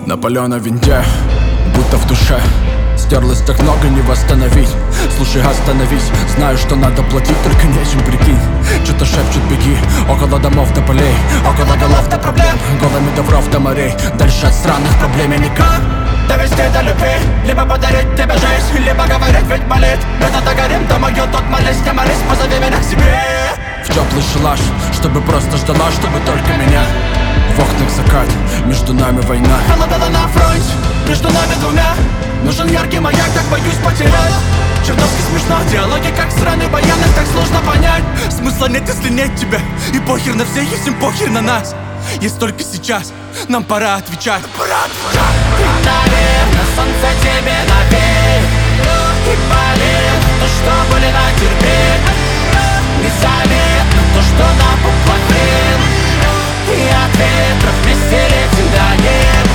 На палёной винде, будто в душе. Стерлось так много, не восстановить. Слушай, остановись, знаю, что надо платить, только нечем, прикинь. Что-то шепчут, беги, около домов до полей, около голов до проблем, голыми до вров до морей. Дальше от странных проблем я никак довести до любви. Либо подарить тебе жизнь, либо говорить, ведь болит. Это догорим, то могил, тот молись, не молись, позови меня к себе в теплый шалаш, чтобы просто ждала, чтобы только меня. В окнах закат, между нами война. Холодала на фронте, между нами двумя. Нужен яркий маяк, так боюсь потерять. Чертовски смешно, диалоги как сраный баян, их так сложно понять. Смысла нет, если нет тебя. И похер на всех, если похер на нас. Есть только сейчас, нам пора отвечать. Наверное, солнце тебе навеет и болит то, что были натерпеть. Незаметно то, что напукло хрен. И от ветров веселья всегда нет.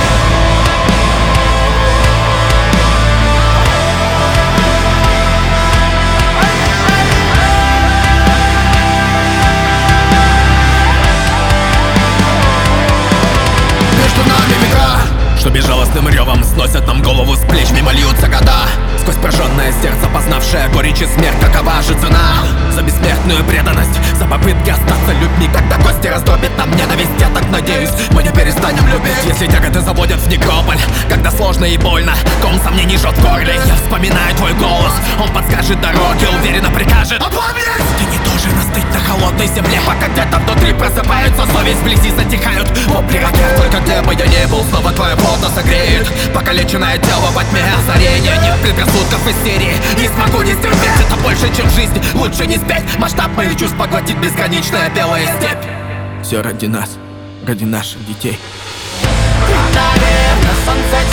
Между нами века, что безжалостным ревом сносят нам голову с плеч, мимо льются года. Сквозь прожженное сердце, познавшее горечь и смерть, какова же цена за бессмертную преданность, за попытки остаться людьми, когда кости раздробит нам ненависть. Я так надеюсь, мы не перестанем любить. Если тяготы заводят в некрополь, когда сложно и больно, ком сомнений жжет в горле. Я вспоминаю твой голос, он подскажет дороги, уверенно прикажет опомнись! Ты не должен остыть на холодной земле, пока где-то внутри просыпается совесть, вблизи затихают вопли ракет. Только где бы я ни был, снова твоя вода согреет покалеченное тело во тьме озарения. Нет предрассудков истерии, не смогу не стерпеть. Это больше, чем жизнь, лучше не спеть. Масштаб моих чувств поглотит бесконечная белая степь. Все ради нас, ради наших детей. Наверное, солнце